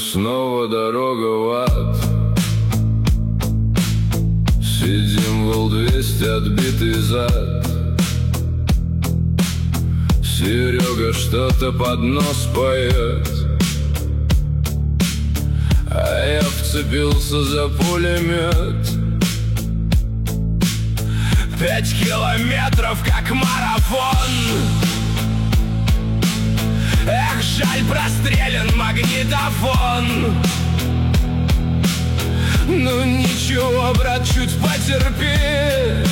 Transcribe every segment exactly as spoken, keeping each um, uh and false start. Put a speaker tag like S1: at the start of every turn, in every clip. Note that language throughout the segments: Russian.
S1: снова дорога в ад. Сидим в Л-двести, отбитый зад. Серега что-то под нос поет, а я вцепился за пулемет. Пять километров, как марафон. Эх, жаль, прострелен магнитофон. Ну ничего, брат, чуть потерпи.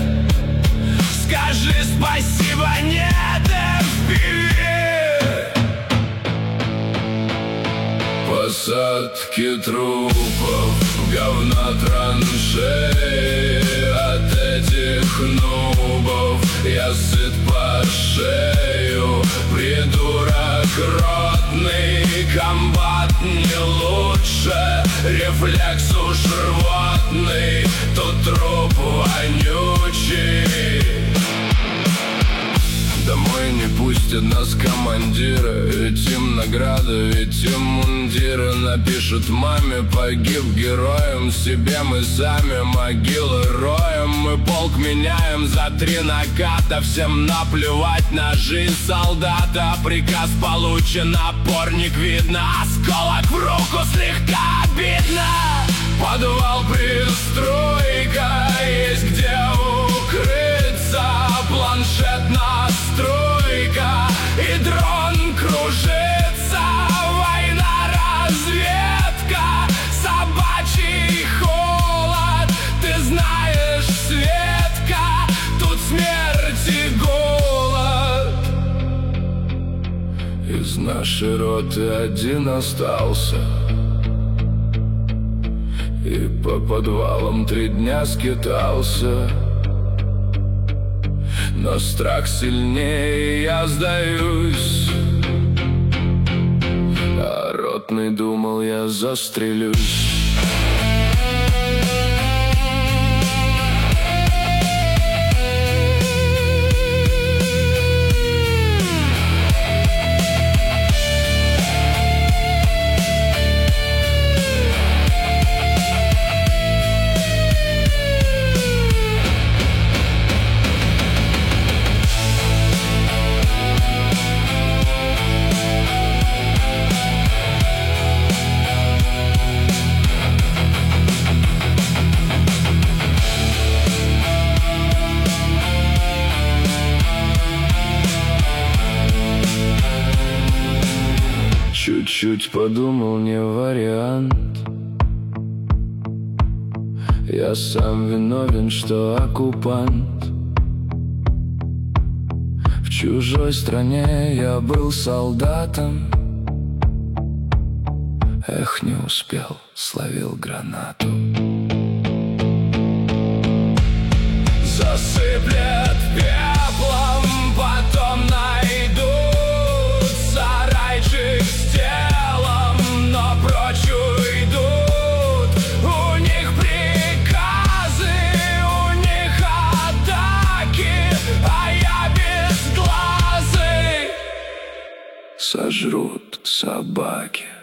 S1: Скажи спасибо, нет эф пи ви. Посадки трупов, говна траншеи. От этих нубов я сыт по шею. Придурок ротный, комбат не лучше. Рефлекс уж рвотный, тут труп вонючий. Домой не пустят нас командира. Ведь им награда, ведь им мундиры. Напишут маме: погиб героем. Себе мы сами могилы роем. Мы полк меняем за три наката. Всем наплевать на жизнь солдата. Приказ получен, опорник видно. Осколок в руку, слегка обидно. Подвал, пристройка, есть где укрыться. Планшет, настройка, и дрон кружится. Война, разведка, собачий холод. Ты знаешь, Светка, тут смерть и голод. Из нашей роты один остался, и по подвалам три дня скитался. Но страх сильнее, я сдаюсь. А ротный думал, я застрелюсь. Чуть-чуть подумал, не вариант. Я сам виновен, что оккупант. В чужой стране я был солдатом. Эх, не успел, словил гранату. Засыплет пеплом, потом найдут сарайчик с телом, но прочь уйдут. У них приказы, у них атаки, а я безглазый. Сожрут собаки.